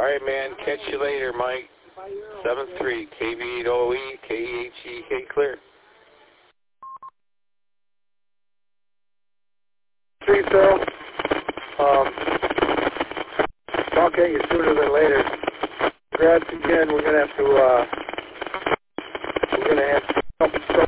All right, man. Catch you later, Mike. 7-3, KV8OE, KEHE, clear. 3, Phil. Talk at you sooner than later. Congrats again. We're gonna have to come